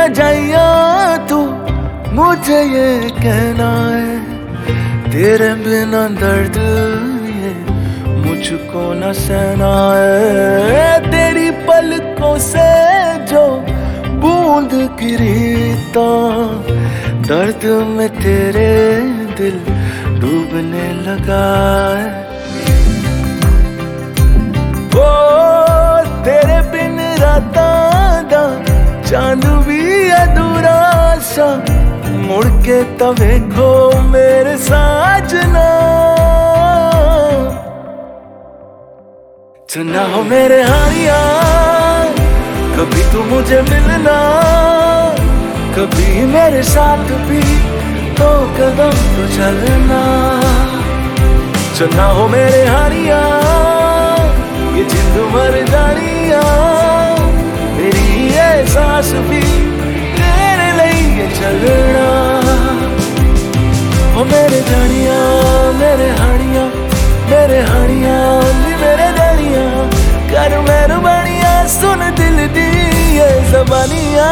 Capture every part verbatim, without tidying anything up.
जाइया तू मुझे ये कहना है, तेरे बिना दर्द ये मुझको न सहना है। तेरी पलकों से जो बूंद गिरी तो दर्द में तेरे दिल डूबने लगा है। ओ तेरे बिन रातां दा चांद भी अधूरा सा, मुड़ के तो देखो मेरे साजना। चन्ना हो मेरे हानिया, कभी तू मुझे मिलना, कभी मेरे साथ भी तो कदम तो चलना। चन्ना हो मेरे हानिया, ये जिंद मर जानिया, मेरी ये सांस भी तेरे लिए चलना। ओ मेरे जानिया मेरे हानिया, मेरे हानिया नी मेरे जानिया, कर मेहरबानिया सुन दिल दी ये ज़बानियां।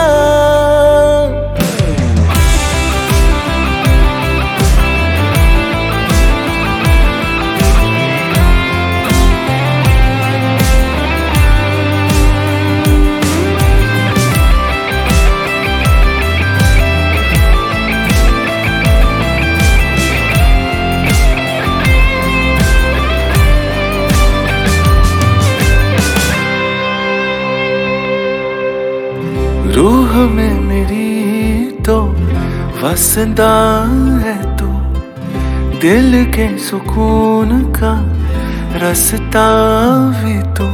रूह में मेरी तो वसदा है तू, दिल के सुकून का रास्ता भी तू।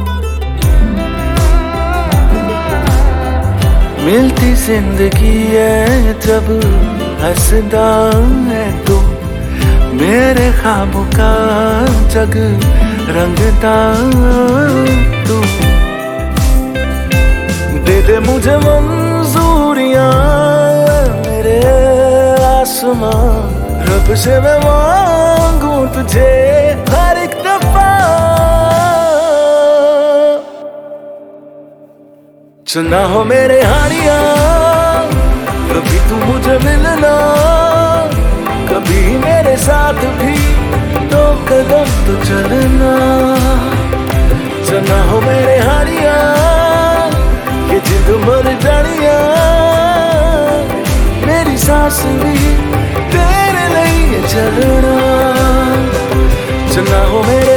मिलती जिंदगी है जब हंसदा है तू, मेरे ख्वाबों का जग रंगदा तू। दे दे मुझे मंजूरियां मेरे आसमां, रब से मैं मांगू तुझे हर एक दफा। चन्ना हो मेरे हानिया, कभी तू मुझे मिलना, कभी मेरे साथ भी तो कदम तो चलना। चन्ना हो मेरे हानिया, ये जिद मर जानिया, मेरी सांस भी तेरे लिए चलना। चन्ना हो मेरे